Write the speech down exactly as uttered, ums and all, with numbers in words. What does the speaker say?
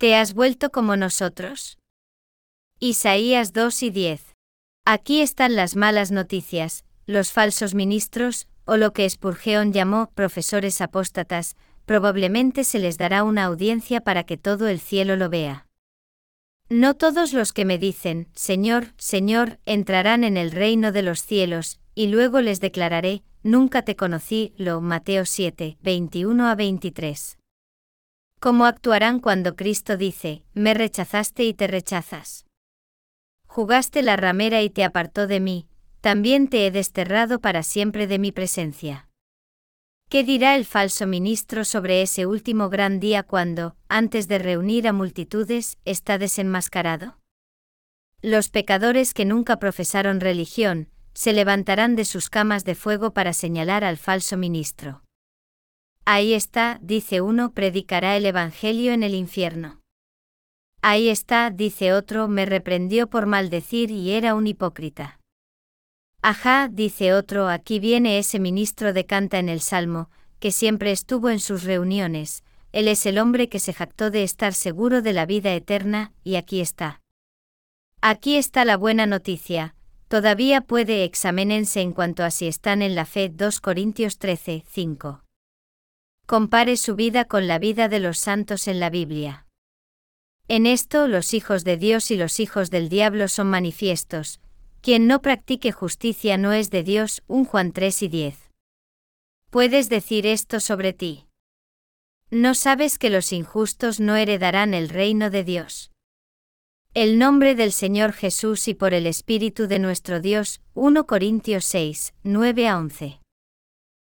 ¿Te has vuelto como nosotros? Isaías dos y diez. Aquí están las malas noticias, los falsos ministros, o lo que Spurgeon llamó profesores apóstatas, probablemente se les dará una audiencia para que todo el cielo lo vea. No todos los que me dicen, Señor, Señor, entrarán en el reino de los cielos, y luego les declararé, nunca te conocí, lo Mateo siete, veintiuno a veintitrés. ¿Cómo actuarán cuando Cristo dice, me rechazaste y te rechazas? Jugaste la ramera y te apartó de mí, también te he desterrado para siempre de mi presencia. ¿Qué dirá el falso ministro sobre ese último gran día cuando, antes de reunir a multitudes, está desenmascarado? Los pecadores que nunca profesaron religión, se levantarán de sus camas de fuego para señalar al falso ministro. Ahí está, dice uno, predicará el evangelio en el infierno. Ahí está, dice otro, me reprendió por maldecir y era un hipócrita. Ajá, dice otro, aquí viene ese ministro de canta en el Salmo, que siempre estuvo en sus reuniones, él es el hombre que se jactó de estar seguro de la vida eterna, y aquí está. Aquí está la buena noticia, todavía puede examinarse en cuanto a si están en la fe. dos Corintios trece, cinco. Compare su vida con la vida de los santos en la Biblia. En esto los hijos de Dios y los hijos del diablo son manifiestos. Quien no practique justicia no es de Dios. Primera Juan tres y diez. ¿Puedes decir esto sobre ti? ¿No sabes que los injustos no heredarán el reino de Dios? El nombre del Señor Jesús y por el Espíritu de nuestro Dios. Primera Corintios seis, nueve a once.